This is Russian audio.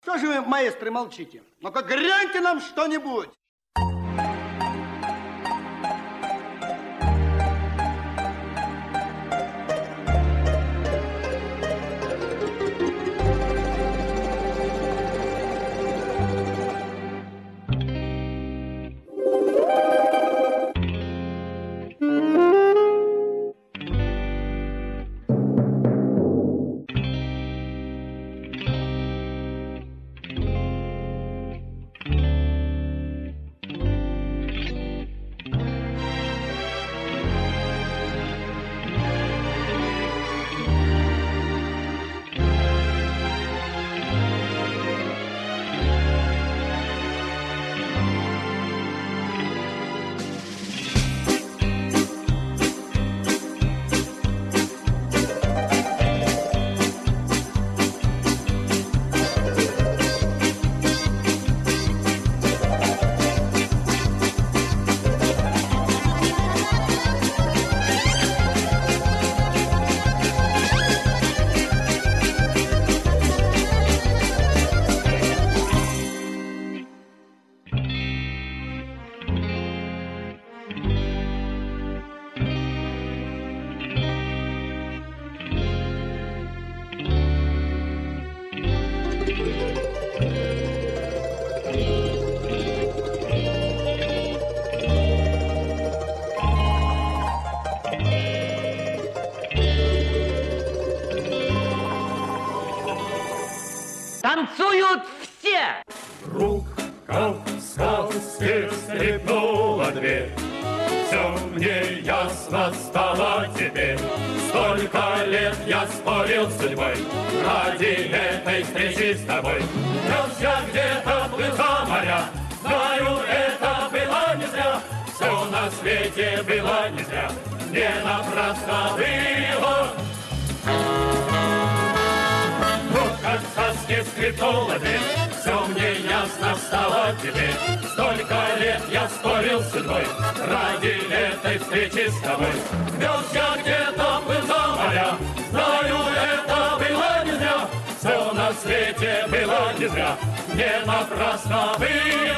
Что же вы, маэстры, молчите? Ну-ка, гряньте нам что-нибудь. Танцуют все! Вдруг, как в сказке, скрипнула дверь. Все мне ясно стало теперь. Столько лет я спорил с судьбой ради этой встречи с тобой. Нес я где-то плыл за моря, знаю, это было не зря. Все на свете было не зря, не напрасно было. Как в сказке скрипнула дверь, все мне ясно стало теперь. Столько лет я спорил с судьбой ради этой встречи с тобой. Вез я где-то плыл за моря, знаю, это было не зря. Все на свете было не зря, не напрасно было.